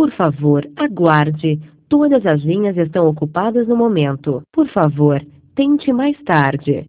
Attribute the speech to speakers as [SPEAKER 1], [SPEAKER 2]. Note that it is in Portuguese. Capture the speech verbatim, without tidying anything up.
[SPEAKER 1] Por favor, aguarde. Todas as linhas estão ocupadas no momento. Por favor, tente mais tarde.